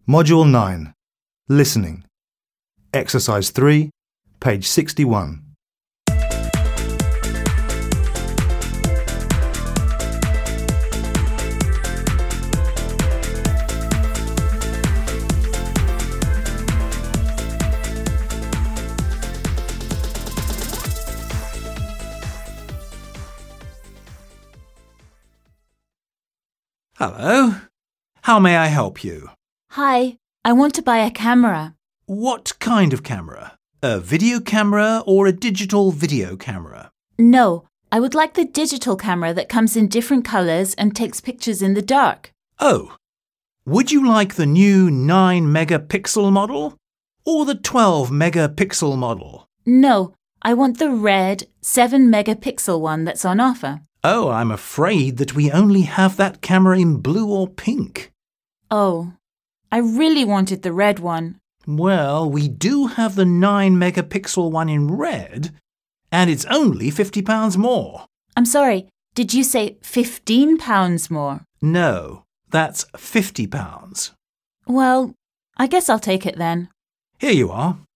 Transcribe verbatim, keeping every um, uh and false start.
Module nine. Listening. Exercise three, page sixty-one. Hello. How may I help you? Hi, I want to buy a camera. What kind of camera? A video camera or a digital video camera? No, I would like the digital camera that comes in different colours and takes pictures in the dark. Oh, would you like the new nine megapixel model or the twelve megapixel model? No, I want the red seven megapixel one that's on offer. Oh, I'm afraid that we only have that camera in blue or pink. Oh, I really wanted the red one. Well, we do have the nine megapixel one in red, and it's only fifty pounds more. I'm sorry, did you say fifteen pounds more? No, that's fifty pounds. Well, I guess I'll take it then. Here you are.